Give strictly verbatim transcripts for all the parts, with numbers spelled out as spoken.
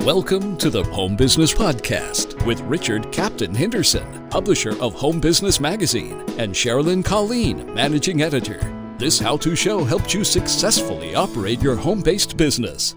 Welcome to the Home Business Podcast with Richard Captain Henderson, publisher of Home Business Magazine, and Sherilyn Colleen, managing editor. This how-to show helps you successfully operate your home-based business.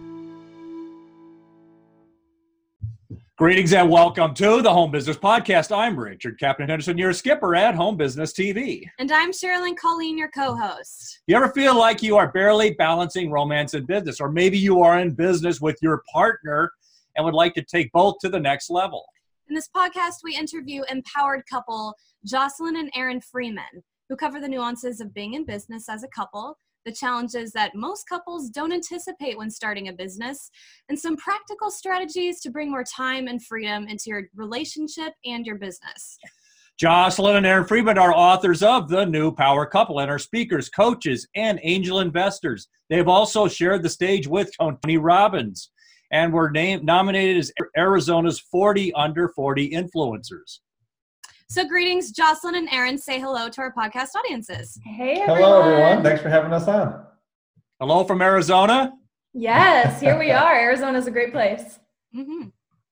Greetings and welcome to the Home Business Podcast. I'm Richard Captain Henderson, your skipper at Home Business T V. And I'm Sherilyn Colleen, your co-host. You ever feel like you are barely balancing romance and business? Or maybe you are in business with your partner and would like to take both to the next level. In this podcast, we interview empowered couple Jocelyn and Aaron Freeman, who cover the nuances of being in business as a couple, the challenges that most couples don't anticipate when starting a business, and some practical strategies to bring more time and freedom into your relationship and your business. Jocelyn and Aaron Freeman are authors of The New Power Couple and are speakers, coaches, and angel investors. They have also shared the stage with Tony Robbins and were named nominated as Arizona's forty under forty influencers. So greetings, Jocelyn and Aaron. Say hello to our podcast audiences. Hey, everyone. Hello, everyone. Thanks for having us on. Hello from Arizona. Yes, here we are. Arizona's a great place. Mm-hmm.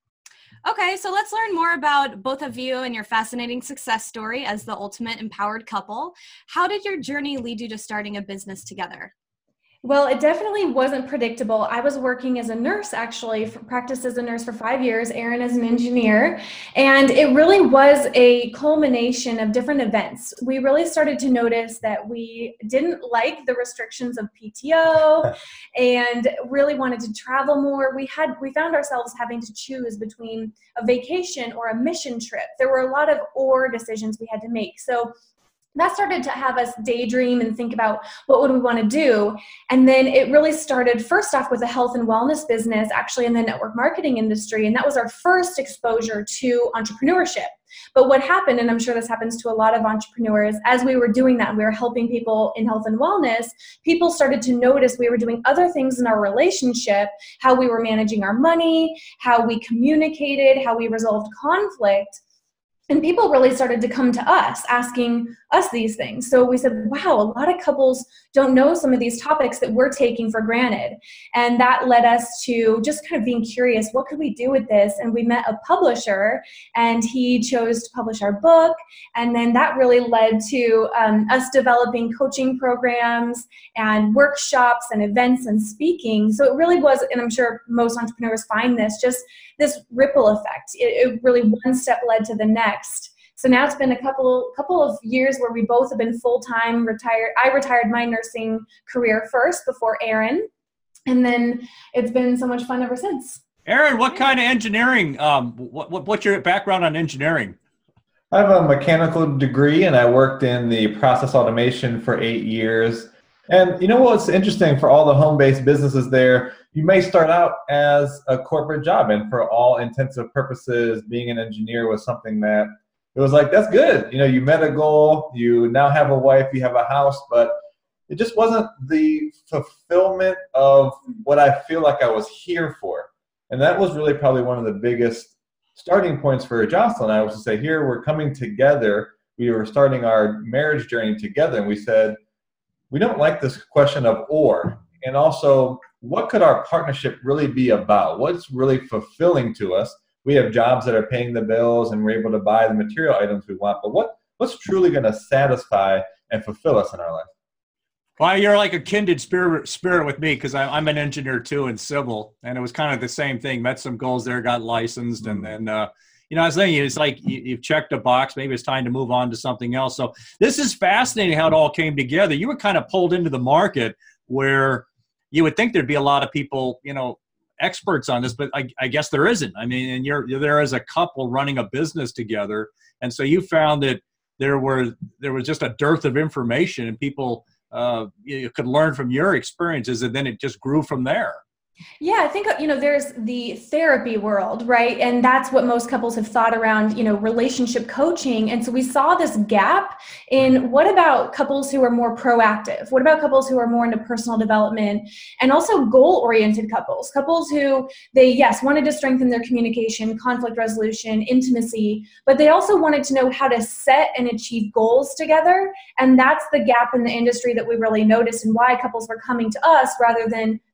Okay, so let's learn more about both of you and your fascinating success story as the ultimate empowered couple. How did your journey lead you to starting a business together? Well, it definitely wasn't predictable. I was working as a nurse, actually, for, practiced as a nurse for five years, Aaron as an engineer, and it really was a culmination of different events. We really started to notice that we didn't like the restrictions of P T O and really wanted to travel more. We had we found ourselves having to choose between a vacation or a mission trip. There were a lot of or decisions we had to make. So that started to have us daydream and think about what would we want to do. And then it really started first off with a health and wellness business, actually in the network marketing industry. And that was our first exposure to entrepreneurship. But what happened, and I'm sure this happens to a lot of entrepreneurs, as we were doing that, we were helping people in health and wellness, people started to notice we were doing other things in our relationship, how we were managing our money, how we communicated, how we resolved conflict. And people really started to come to us asking us these things. So we said, wow, a lot of couples don't know some of these topics that we're taking for granted. And that led us to just kind of being curious, what could we do with this? And we met a publisher and he chose to publish our book. And then that really led to um, us developing coaching programs and workshops and events and speaking. So it really was, and I'm sure most entrepreneurs find this, just this ripple effect. It, it really one step led to the next. So now it's been a couple couple of years where we both have been full-time retired. I retired my nursing career first before Aaron, and then it's been so much fun ever since. Aaron, what kind of engineering, um, what, what what's your background on engineering? I have a mechanical degree, and I worked in the process automation for eight years. And you know what's interesting for all the home-based businesses there, you may start out as a corporate job, and for all intents and purposes, being an engineer was something that it was like, that's good. You know, you met a goal, you now have a wife, you have a house, but it just wasn't the fulfillment of what I feel like I was here for. And that was really probably one of the biggest starting points for Jocelyn and I, was to say, here, we're coming together. We were starting our marriage journey together, and we said, we don't like this question of or. And also, what could our partnership really be about? What's really fulfilling to us? We have jobs that are paying the bills and we're able to buy the material items we want, but what, what's truly going to satisfy and fulfill us in our life? Well, you're like a kindred spirit, spirit with me because I'm an engineer too in civil, and it was kind of the same thing. Met some goals there, got licensed, and then, uh, you know, I was thinking, it's like you, you've checked a box. Maybe it's time to move on to something else. So this is fascinating how it all came together. You were kind of pulled into the market where you would think there'd be a lot of people, you know, experts on this, but I, I guess there isn't. I mean, and you're, you're there as a couple running a business together. And so you found that there were, there was just a dearth of information, and people uh, you could learn from your experiences, and then it just grew from there. Yeah, I think, you know, there's the therapy world, right? And that's what most couples have thought around, you know, relationship coaching. And so we saw this gap in what about couples who are more proactive? What about couples who are more into personal development, and also goal-oriented couples, couples who they, yes, wanted to strengthen their communication, conflict resolution, intimacy, but they also wanted to know how to set and achieve goals together. And that's the gap in the industry that we really noticed, and why couples were coming to us rather than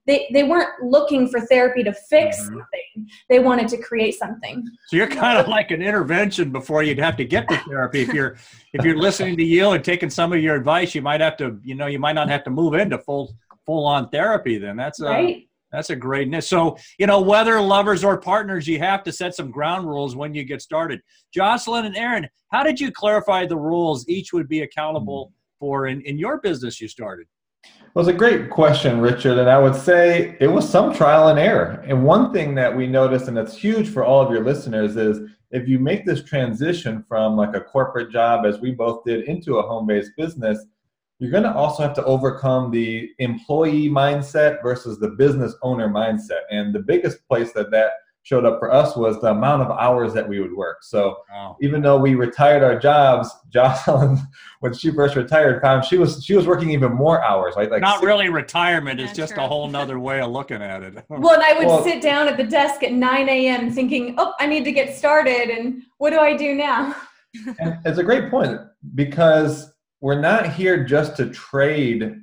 they, they weren't looking for therapy to fix mm-hmm. something. They wanted to create something. So you're kind of like an intervention before you'd have to get to therapy. If you're if you're listening to you and taking some of your advice, you might have to, you know, you might not have to move into full full on therapy. Then that's a, right. That's a greatness. So, you know, whether lovers or partners, you have to set some ground rules when you get started. Jocelyn and Aaron, how did you clarify the rules each would be accountable for in, in your business you started? Well, it's a great question, Richard. And I would say it was some trial and error. And one thing that we noticed, and it's huge for all of your listeners, is if you make this transition from like a corporate job, as we both did, into a home-based business, you're going to also have to overcome the employee mindset versus the business owner mindset. And the biggest place that that showed up for us was the amount of hours that we would work. So wow. even though we retired our jobs, Jocelyn, when she first retired, found she was she was working even more hours. Right? Like Not six, really retirement. It's yeah, just true. a whole nother way of looking at it. Well, and I would well, sit down at the desk at nine a.m. thinking, oh, I need to get started. And what do I do now? And it's a great point, because we're not here just to trade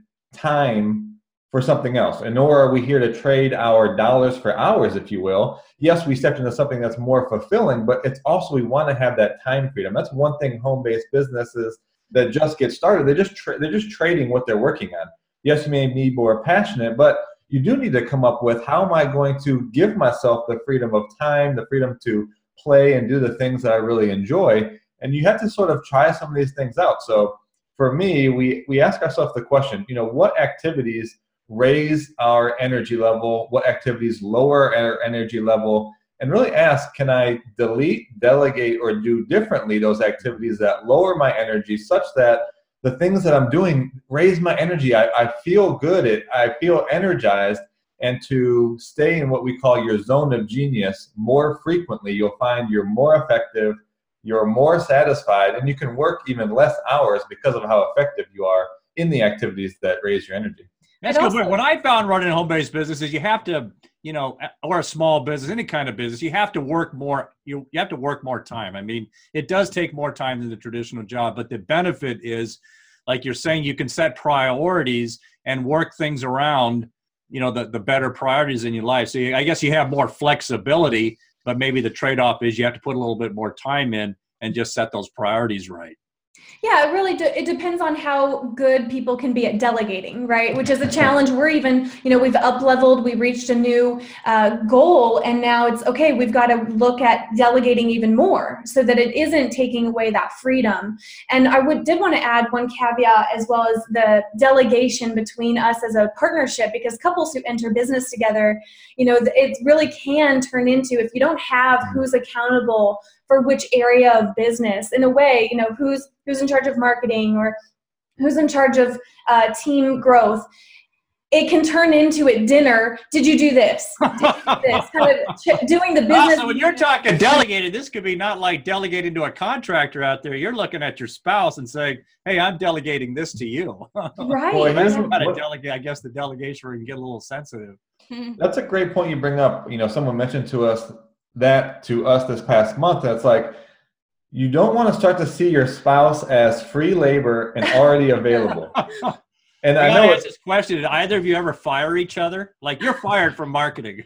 time for something else, and nor are we here to trade our dollars for hours, if you will. Yes, we stepped into something that's more fulfilling, but it's also we want to have that time freedom. That's one thing home-based businesses that just get started, they're just tra- they're just trading what they're working on. Yes, you may be more passionate, but you do need to come up with, how am I going to give myself the freedom of time, the freedom to play and do the things that I really enjoy? And you have to sort of try some of these things out. So for me, we, we ask ourselves the question, you know, what activities raise our energy level, what activities lower our energy level, and really ask, can I delete, delegate, or do differently those activities that lower my energy, such that the things that I'm doing raise my energy. I, I feel good, it, I feel energized, and to stay in what we call your zone of genius more frequently, you'll find you're more effective, you're more satisfied, and you can work even less hours because of how effective you are in the activities that raise your energy. That's good. Also, what I found running a home-based business is you have to, you know, or a small business, any kind of business, you have to work more. You you have to work more time. I mean, it does take more time than the traditional job, but the benefit is, like you're saying, you can set priorities and work things around, you know, the, the better priorities in your life. So you, I guess you have more flexibility, but maybe the trade-off is you have to put a little bit more time in and just set those priorities right. Yeah, it really de- it depends on how good people can be at delegating, right? Which is a challenge. We're even, you know, we've up-leveled, we reached a new uh, goal, and now it's, okay, we've got to look at delegating even more so that it isn't taking away that freedom. And I would did want to add one caveat, as well as the delegation between us as a partnership, because couples who enter business together, you know, it really can turn into, if you don't have who's accountable for which area of business, in a way, you know, who's who's in charge of marketing or who's in charge of uh, team growth, it can turn into at dinner, did you do this? Did you do this? Kind of ch- doing the business. Also, when you're talking delegated, this could be not like delegating to a contractor out there. You're looking at your spouse and saying, hey, I'm delegating this to you. Right. Boy, That's what- how to delegate. I guess the delegation can get a little sensitive. That's a great point you bring up. You know, someone mentioned to us that to us this past month. That's like, you don't want to start to see your spouse as free labor and already available. And I, I know ask this question: did either of you ever fire each other? Like, you're fired from marketing.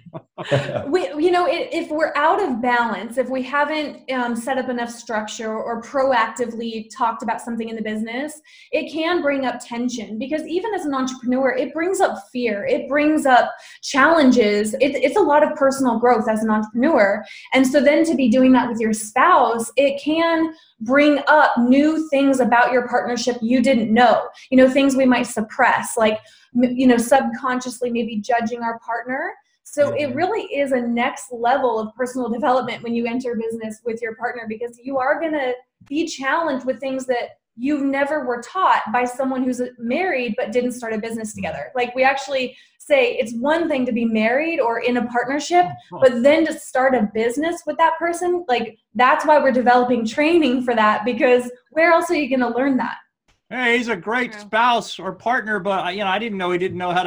we, you know, if we're out of balance, if we haven't um, set up enough structure or proactively talked about something in the business, it can bring up tension, because even as an entrepreneur, it brings up fear. It brings up challenges. It, it's a lot of personal growth as an entrepreneur. And so then to be doing that with your spouse, it can bring up new things about your partnership you didn't know, you know, things we might suppress, like, you know, subconsciously maybe judging our partner. So it really is a next level of personal development when you enter business with your partner, because you are going to be challenged with things that you never were taught by someone who's married but didn't start a business together. Like, we actually say it's one thing to be married or in a partnership, but then to start a business with that person, like, that's why we're developing training for that, because where else are you going to learn that? Hey, he's a great True. spouse or partner, but you know, I didn't know he didn't know how to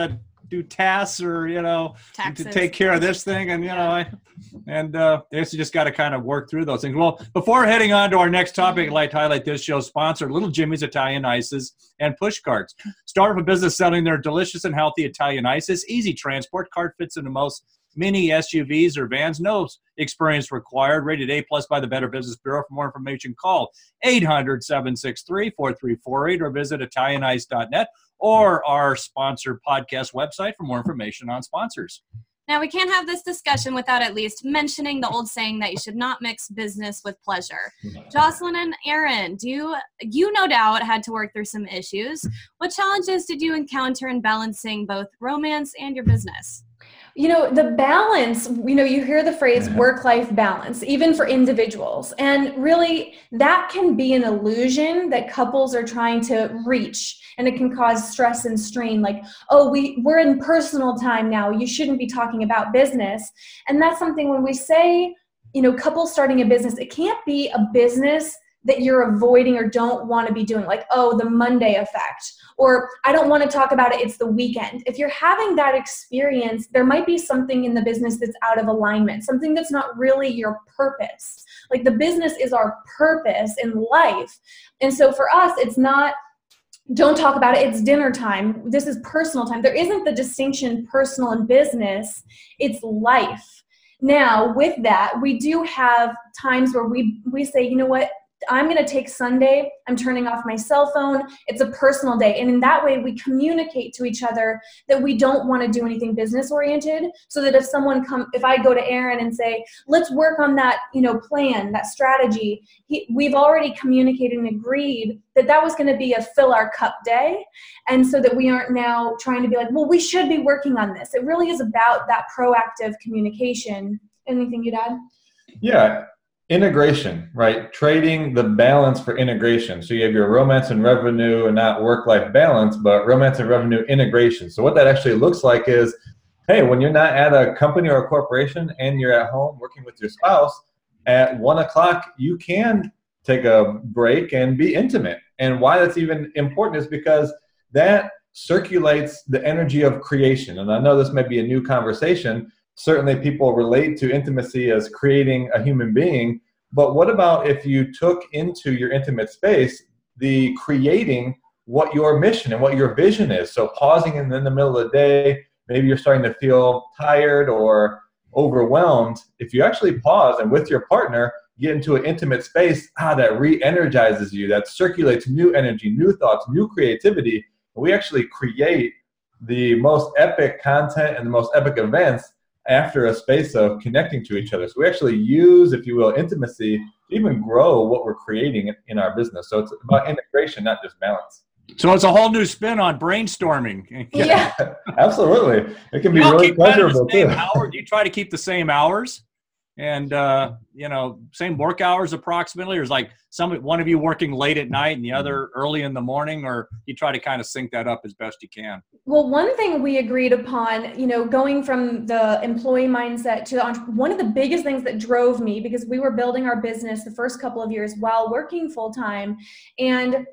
do tasks or, you know, Taxes. to take care of this thing. And, you know, I, and uh, it's just got to kind of work through those things. Well, before heading on to our next topic, I'd like to highlight this show's sponsor, Little Jimmy's Italian Ices and Push Carts. Start up a business selling their delicious and healthy Italian ices. Easy transport. Cart fits into most mini S U Vs or vans. No experience required. Rated A plus by the Better Business Bureau. For more information, call eight hundred, seven six three, four three four eight or visit Italian ice dot net or our sponsored podcast website for more information on sponsors. Now, we can't have this discussion without at least mentioning the old saying that you should not mix business with pleasure. Jocelyn and Aaron, do you, you no doubt had to work through some issues. What challenges did you encounter in balancing both romance and your business? You know, the balance, you know, you hear the phrase work-life balance, even for individuals. And really, that can be an illusion that couples are trying to reach. And it can cause stress and strain, like, oh, we, we're in personal time now. You shouldn't be talking about business. And that's something when we say, you know, couples starting a business, it can't be a business that you're avoiding or don't want to be doing, like, oh, the Monday effect, or I don't want to talk about it, it's the weekend. If you're having that experience, there might be something in the business that's out of alignment, something that's not really your purpose. Like, the business is our purpose in life. And so for us, it's not, don't talk about it, it's dinner time. This is personal time. There isn't the distinction personal and business, it's life. Now, with that, we do have times where we, we say, you know what, I'm going to take Sunday. I'm turning off my cell phone. It's a personal day. And in that way, we communicate to each other that we don't want to do anything business oriented, so that if someone come, if I go to Aaron and say, let's work on that, you know, plan, that strategy, he, we've already communicated and agreed that that was going to be a fill our cup day. And so that we aren't now trying to be like, well, we should be working on this. It really is about that proactive communication. Anything you'd add? Yeah. Integration, right? Trading the balance for integration. So you have your romance and revenue and not work-life balance, but romance and revenue integration. So what that actually looks like is, hey, when you're not at a company or a corporation and you're at home working with your spouse, at one o'clock, you can take a break and be intimate. And why that's even important is because that circulates the energy of creation. And I know this may be a new conversation. Certainly people relate to intimacy as creating a human being, but what about if you took into your intimate space the creating what your mission and what your vision is? So pausing in the middle of the day, maybe you're starting to feel tired or overwhelmed. If you actually pause and with your partner get into an intimate space, ah, that re-energizes you, that circulates new energy, new thoughts, new creativity. We actually create the most epic content and the most epic events after a space of connecting to each other. So we actually use, if you will, intimacy to even grow what we're creating in our business. So it's about integration, not just balance. So it's a whole new spin on brainstorming. Yeah, absolutely. It can be you really keep kind of pleasurable the same too. Hour, do you try to keep the same hours and, uh, you know, same work hours approximately? Or is like some, one of you working late at night and the other early in the morning, or you try to kind of sync that up as best you can? Well, one thing we agreed upon, you know, going from the employee mindset to the entre- one of the biggest things that drove me, because we were building our business the first couple of years while working full time, and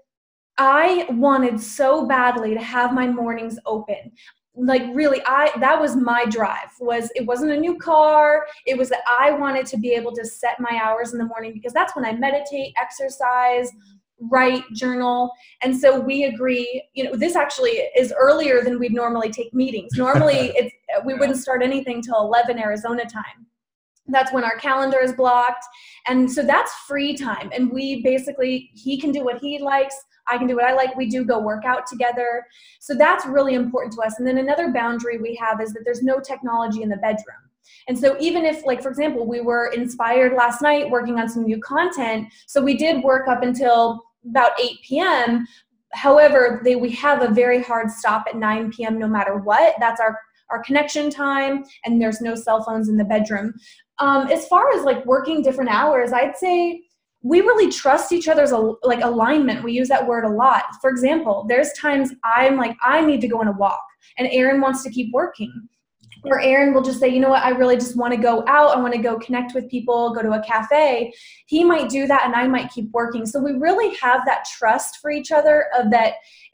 I wanted so badly to have my mornings open. Like really, I that was my drive. Was it wasn't a new car. It was that I wanted to be able to set my hours in the morning, because that's when I meditate, exercise, write, journal. And so we agree, you know, this actually is earlier than we'd normally take meetings. Normally it's we wouldn't start anything till eleven Arizona time. That's when our calendar is blocked. And so that's free time. And we basically, he can do what he likes. I can do what I like. We do go work out together. So that's really important to us. And then another boundary we have is that there's no technology in the bedroom. And so even if, like, for example, we were inspired last night working on some new content, so we did work up until about eight p.m. However, they, we have a very hard stop at nine p.m. no matter what. That's our, our connection time, and there's no cell phones in the bedroom. Um, as far as like working different hours, I'd say we really trust each other's like alignment. We use that word a lot. For example, there's times I'm like, I need to go on a walk, and Aaron wants to keep working. Or Aaron will just say, you know what, I really just want to go out. I want to go connect with people, go to a cafe. He might do that and I might keep working. So we really have that trust for each other of that if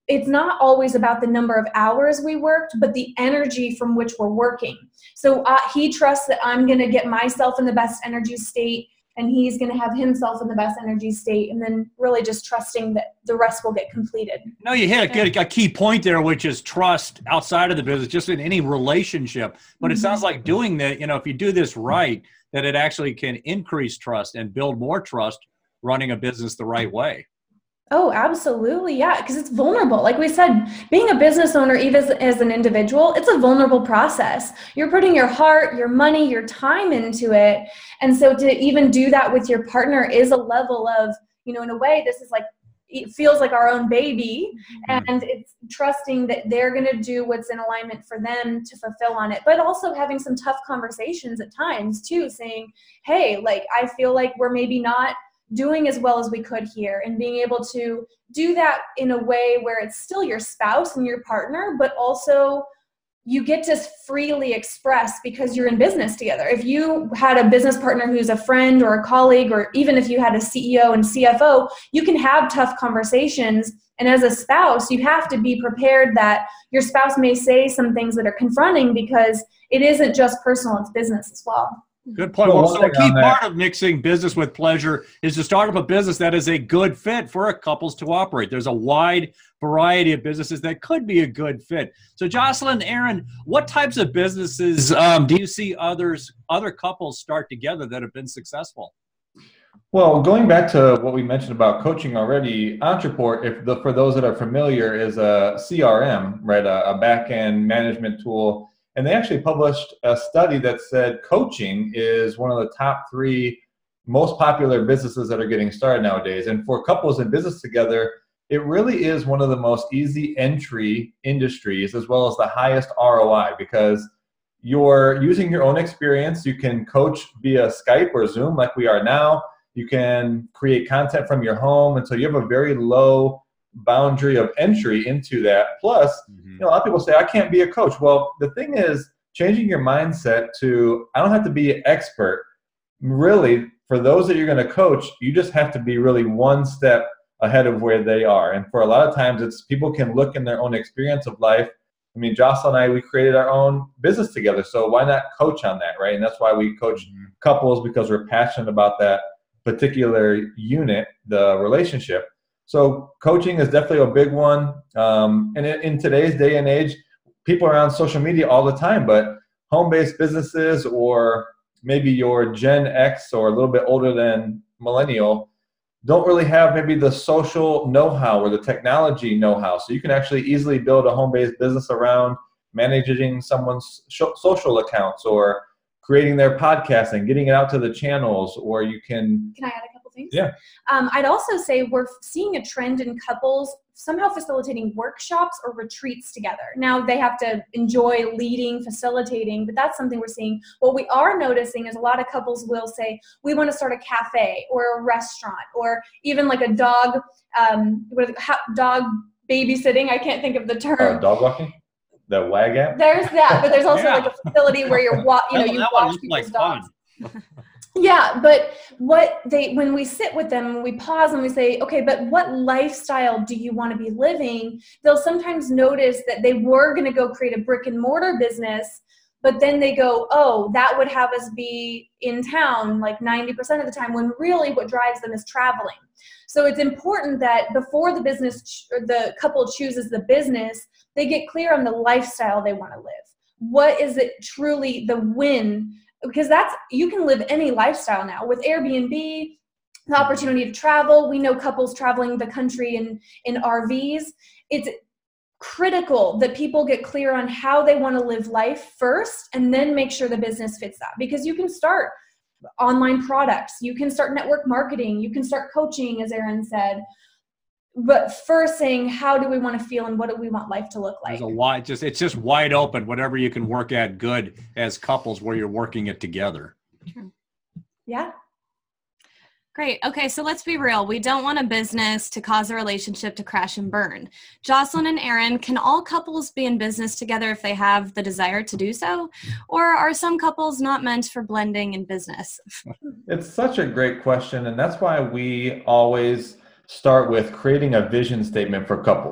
it's not always about the number of hours we worked, but the energy from which we're working. So uh, he trusts that I'm going to get myself in the best energy state, and he's going to have himself in the best energy state, and then really just trusting that the rest will get completed. No, you hit a, a key point there, which is trust outside of the business, just in any relationship. But mm-hmm. it sounds like doing that, you know, if you do this right, that it actually can increase trust and build more trust running a business the right way. Oh, absolutely. Yeah. Because it's vulnerable. Like we said, being a business owner, even as, as an individual, it's a vulnerable process. You're putting your heart, your money, your time into it. And so to even do that with your partner is a level of, you know, in a way, this is like, it feels like our own baby, and it's trusting that they're going to do what's in alignment for them to fulfill on it, but also having some tough conversations at times too, saying, hey, like, I feel like we're maybe not doing as well as we could here, and being able to do that in a way where it's still your spouse and your partner, but also you get to freely express because you're in business together. If you had a business partner who's a friend or a colleague, or even if you had a C E O and C F O, you can have tough conversations. And as a spouse, you have to be prepared that your spouse may say some things that are confronting, because it isn't just personal, it's business as well. Good point. Well, so a key part of mixing business with pleasure is to start up a business that is a good fit for a couples to operate. There's a wide variety of businesses that could be a good fit. So Jocelyn, Aaron, what types of businesses um, do you see others, other couples start together that have been successful? Well, going back to what we mentioned about coaching already, Ontraport, if the, for those that are familiar, is a C R M, right, a, a back-end management tool. And they actually published a study that said coaching is one of the top three most popular businesses that are getting started nowadays. And for couples in business together, it really is one of the most easy entry industries, as well as the highest R O I, because you're using your own experience. You can coach via Skype or Zoom like we are now. You can create content from your home. And so you have a very low boundary of entry into that. Plus, mm-hmm. you know, a lot of people say, I can't be a coach. Well, the thing is, changing your mindset to, I don't have to be an expert. Really, for those that you're going to coach, you just have to be really one step ahead of where they are. And for a lot of times, it's people can look in their own experience of life. I mean, Jocelyn and I, we created our own business together. So why not coach on that, right? And that's why we coach mm-hmm. couples, because we're passionate about that particular unit, the relationship. So coaching is definitely a big one. Um, and in, in today's day and age, people are on social media all the time, but home-based businesses, or maybe your Gen X or a little bit older than millennial, don't really have maybe the social know-how or the technology know-how. So you can actually easily build a home-based business around managing someone's sh- social accounts, or creating their podcast and getting it out to the channels, or you can... Can I add a couple things? Yeah. Um, I'd also say we're seeing a trend in couples somehow facilitating workshops or retreats together. Now they have to enjoy leading, facilitating, but that's something we're seeing. What we are noticing is a lot of couples will say, we want to start a cafe or a restaurant, or even like a dog, um, what is it, dog babysitting. I can't think of the term. Uh, dog walking? The WAG app? There's that, but there's also yeah. like a facility where you're, wa- you know, you watch people's like dogs. Yeah, but what they, when we sit with them, we pause and we say, okay, but what lifestyle do you want to be living? They'll sometimes notice that they were going to go create a brick and mortar business, but then they go, oh, that would have us be in town like ninety percent of the time, when really what drives them is traveling. So it's important that before the business, or the couple chooses the business, they get clear on the lifestyle they want to live. What is it truly the win? Because that's, you can live any lifestyle now with Airbnb, the opportunity to travel. We know couples traveling the country in, in R Vs. It's critical that people get clear on how they want to live life first, and then make sure the business fits that. Because you can start online products, you can start network marketing, you can start coaching, as Aaron said. But first saying, how do we want to feel and what do we want life to look like? There's a wide, just it's just wide open, whatever you can work at good as couples where you're working it together. Yeah. Great. Okay, so let's be real. We don't want a business to cause a relationship to crash and burn. Jocelyn and Aaron, can all couples be in business together if they have the desire to do so? Or are some couples not meant for blending in business? It's such a great question, and that's why we always start with creating a vision statement for couples.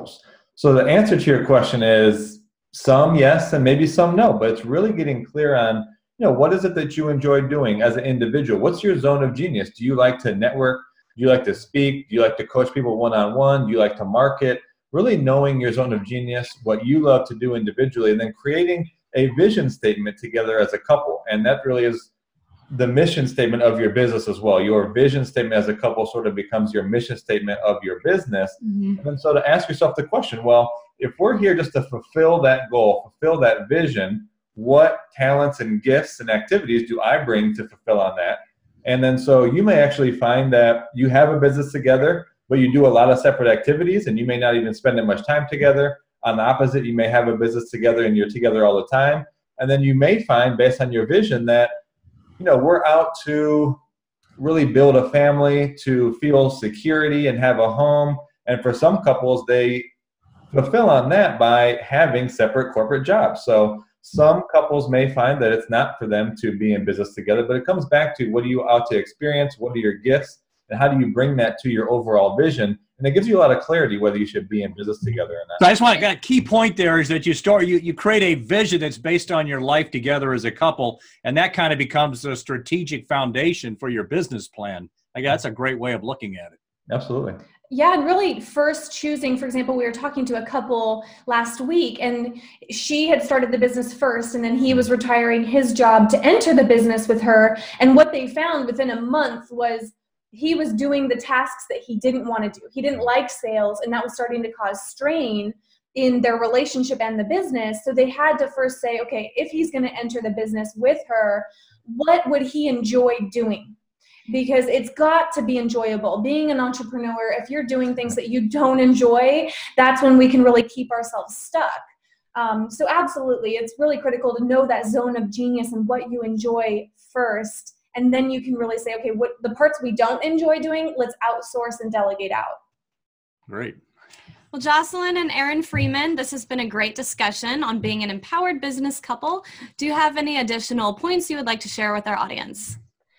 So the answer to your question is some yes and maybe some no, but it's really getting clear on, you know, what is it that you enjoy doing as an individual? What's your zone of genius? Do you like to network? Do you like to speak? Do you like to coach people one-on-one? Do you like to market? Really knowing your zone of genius, what you love to do individually, and then creating a vision statement together as a couple. And that really is the mission statement of your business as well. Your vision statement as a couple sort of becomes your mission statement of your business. Mm-hmm. And so to ask yourself the question, well, if we're here just to fulfill that goal, fulfill that vision, what talents and gifts and activities do I bring to fulfill on that? And then so you may actually find that you have a business together, but you do a lot of separate activities and you may not even spend that much time together. On the opposite, you may have a business together and you're together all the time. And then you may find, based on your vision, that, you know, we're out to really build a family, to feel security and have a home. And for some couples, they fulfill on that by having separate corporate jobs. So some couples may find that it's not for them to be in business together, but it comes back to what are you out to experience? What are your gifts? And how do you bring that to your overall vision? And it gives you a lot of clarity whether you should be in business together or not. So I just want to, a key point there is that you start, you, you create a vision that's based on your life together as a couple, and that kind of becomes a strategic foundation for your business plan. I guess that's a great way of looking at it. Absolutely. Yeah, and really first choosing, for example, we were talking to a couple last week and she had started the business first and then he was retiring his job to enter the business with her. And what they found within a month was he was doing the tasks that he didn't want to do. He didn't like sales, and that was starting to cause strain in their relationship and the business. So they had to first say, okay, if he's going to enter the business with her, what would he enjoy doing? Because it's got to be enjoyable. Being an entrepreneur, if you're doing things that you don't enjoy, that's when we can really keep ourselves stuck. Um, so absolutely, it's really critical to know that zone of genius and what you enjoy first. And then you can really say, okay, what the parts we don't enjoy doing, let's outsource and delegate out. Great. Well, Jocelyn and Aaron Freeman, this has been a great discussion on being an empowered business couple. Do you have any additional points you would like to share with our audience?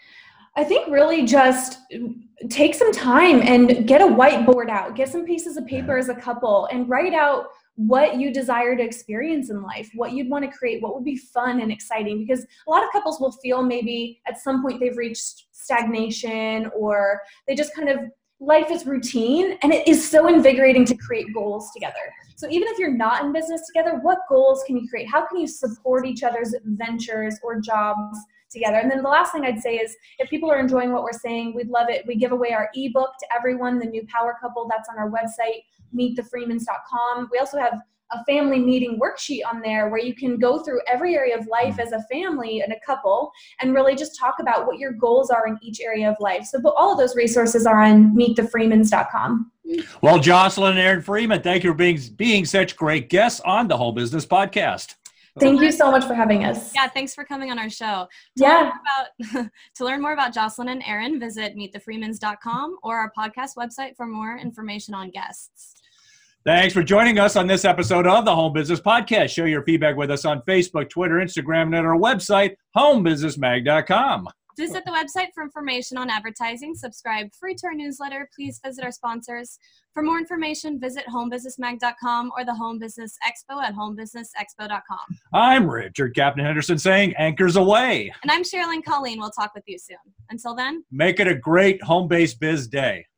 I think really just take some time and get a whiteboard out, get some pieces of paper as a couple and write out what you desire to experience in life, what you'd want to create, what would be fun and exciting. Because a lot of couples will feel maybe at some point they've reached stagnation or they just kind of, life is routine, and it is so invigorating to create goals together. So even if you're not in business together, what goals can you create? How can you support each other's ventures or jobs together? And then the last thing I'd say is if people are enjoying what we're saying, we'd love it. We give away our ebook to everyone, The New Power Couple. That's on our website, meet the freemans dot com. We also have a family meeting worksheet on there where you can go through every area of life as a family and a couple and really just talk about what your goals are in each area of life. So but all of those resources are on meet the freemans dot com. Well, Jocelyn and Aaron Freeman, thank you for being, being such great guests on the Whole Business Podcast. Thank you so much for having us. Yeah, thanks for coming on our show. To yeah. Learn about, to learn more about Jocelyn and Aaron, visit meet the freemans dot com or our podcast website for more information on guests. Thanks for joining us on this episode of the Home Business Podcast. Share your feedback with us on Facebook, Twitter, Instagram, and at our website, home business mag dot com. Visit the website for information on advertising. Subscribe free to our newsletter. Please visit our sponsors. For more information, visit home business mag dot com or the Home Business Expo at home business expo dot com. I'm Richard Captain Henderson saying anchors away. And I'm Sherilyn Colleen. We'll talk with you soon. Until then, make it a great home-based biz day.